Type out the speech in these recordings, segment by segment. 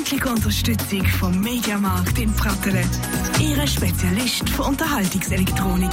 freundliche Unterstützung vom Mediamarkt in Pratteln. Ihre Spezialist für Unterhaltungselektronik.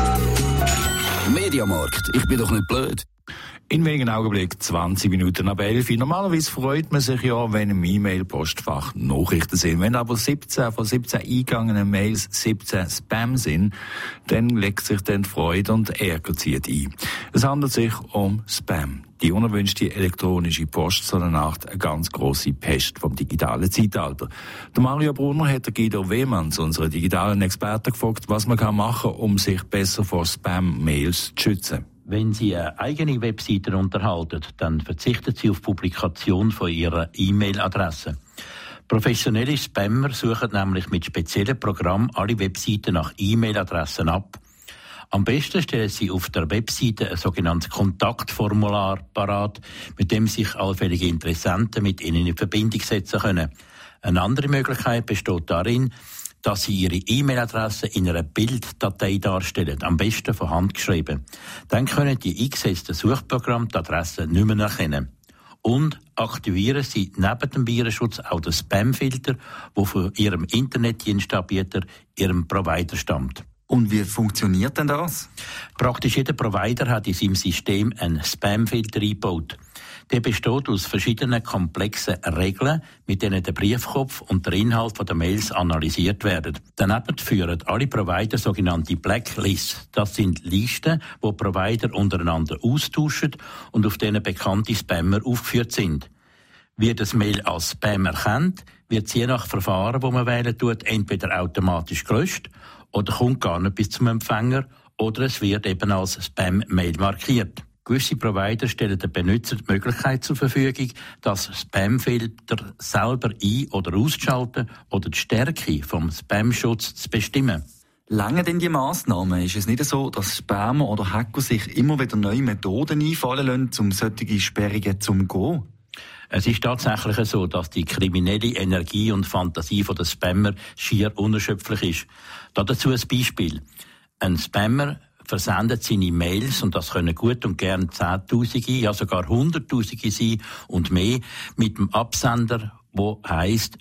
Mediamarkt, ich bin doch nicht blöd. In wenigen Augenblicken 20 Minuten ab 11 Uhr. Normalerweise freut man sich ja, wenn im E-Mail-Postfach Nachrichten sind. Wenn aber 17 von 17 eingegangenen Mails 17 Spam sind, dann legt sich dann die Freude und Ärger zieht ein. Es handelt sich um Spam. Die unerwünschte elektronische Post, so eine Art eine ganz grosse Pest vom digitalen Zeitalter. Der Mario Brunner hat der Guido Wehmanns, unseren digitalen Experten, gefragt, was man machen kann, um sich besser vor Spam-Mails zu schützen. Wenn Sie eine eigene Webseite unterhalten, dann verzichten Sie auf Publikation von Ihrer E-Mail-Adresse. Professionelle Spammer suchen nämlich mit speziellen Programmen alle Webseiten nach E-Mail-Adressen ab. Am besten stellen Sie auf der Webseite ein sogenanntes Kontaktformular parat, mit dem sich allfällige Interessenten mit Ihnen in Verbindung setzen können. Eine andere Möglichkeit besteht darin, dass Sie Ihre E-Mail-Adresse in einer Bilddatei darstellen, am besten von Hand geschrieben. Dann können die eingesetzten Suchprogramme die Adresse nicht mehr erkennen. Und aktivieren Sie neben dem Virenschutz auch den Spam-Filter, der von Ihrem Internetdienstanbieter, Ihrem Provider stammt. Und wie funktioniert denn das? Praktisch jeder Provider hat in seinem System einen Spam-Filter eingebaut. Der besteht aus verschiedenen komplexen Regeln, mit denen der Briefkopf und der Inhalt der Mails analysiert werden. Daneben führen alle Provider sogenannte Blacklists. Das sind Listen, wo Provider untereinander austauschen und auf denen bekannte Spammer aufgeführt sind. Wird das Mail als Spam erkannt, wird es je nach Verfahren, das man wählen tut, entweder automatisch gelöscht oder kommt gar nicht bis zum Empfänger oder es wird eben als Spam-Mail markiert. Gewisse Provider stellen den Benutzer die Möglichkeit zur Verfügung, das Spamfilter selber ein- oder auszuschalten oder die Stärke vom Spam-Schutz zu bestimmen. Lange denn die Massnahmen? Ist es nicht so, dass Spammer oder Hacker sich immer wieder neue Methoden einfallen lassen, um solche Sperrungen zu umgehen? Es ist tatsächlich so, dass die kriminelle Energie und Fantasie der Spammer schier unerschöpflich ist. Dazu ein Beispiel. Ein Spammer versendet seine Mails, und das können gut und gern Zehntausende, ja sogar Hunderttausende sein und mehr, mit dem Absender, wo heisst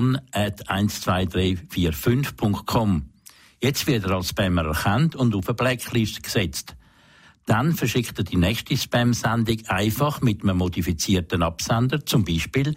john@12345.com. Jetzt wird er als Spammer erkannt und auf eine Blacklist gesetzt. Dann verschickt er die nächste Spam-Sendung einfach mit einem modifizierten Absender, zum Beispiel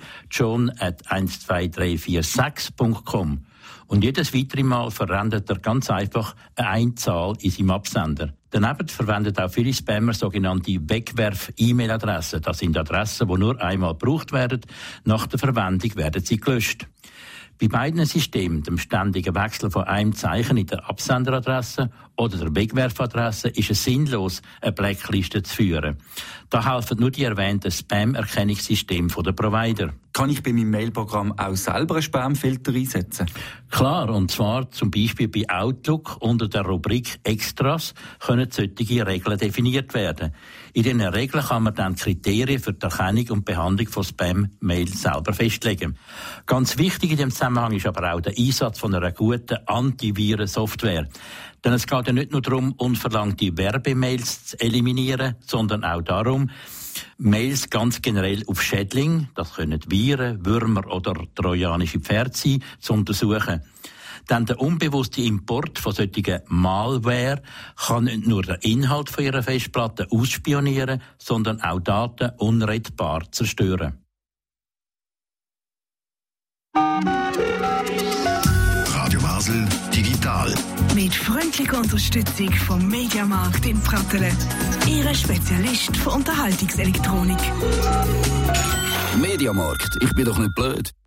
john@12346.com. Und jedes weitere Mal verwendet er ganz einfach eine Einzahl in seinem Absender. Daneben verwendet auch viele Spammer sogenannte Wegwerf-E-Mail-Adressen. Das sind Adressen, die nur einmal gebraucht werden. Nach der Verwendung werden sie gelöscht. Bei beiden Systemen, dem ständigen Wechsel von einem Zeichen in der Absenderadresse oder der Wegwerfadresse, ist es sinnlos, eine Blackliste zu führen. Da helfen nur die erwähnten Spam-Erkennungssysteme der Provider. Kann ich bei meinem Mailprogramm auch selber einen Spamfilter einsetzen? Klar, und zwar zum Beispiel bei Outlook unter der Rubrik Extras können solche Regeln definiert werden. In diesen Regeln kann man dann Kriterien für die Erkennung und Behandlung von Spam-Mails selber festlegen. Ganz wichtig in dem Zusammenhang ist aber auch der Einsatz von einer guten Antiviren-Software. Denn es geht ja nicht nur darum, unverlangte Werbemails zu eliminieren, sondern auch darum, Mails ganz generell auf Schädling, das können Viren, Würmer oder trojanische Pferde sein, zu untersuchen. Denn der unbewusste Import von solchen Malware kann nicht nur den Inhalt von ihrer Festplatte ausspionieren, sondern auch Daten unrettbar zerstören. Radio Basel Digital. Mit freundlicher Unterstützung vom Mediamarkt in Pratteln. Ihre Spezialist für Unterhaltungselektronik. Mediamarkt, ich bin doch nicht blöd.